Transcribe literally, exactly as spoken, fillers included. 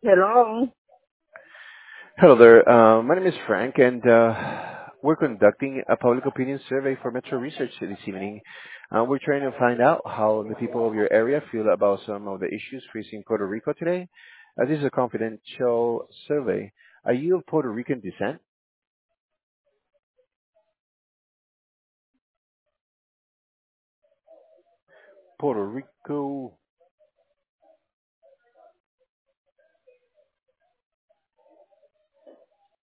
Hello. Hello there. Uh, my name is Frank, and uh, we're conducting a public opinion survey for Metro Research this evening. Uh, we're trying to find out how the people of your area feel about some of the issues facing Puerto Rico today. Uh, this is a confidential survey. Are you of Puerto Rican descent? Puerto Rico.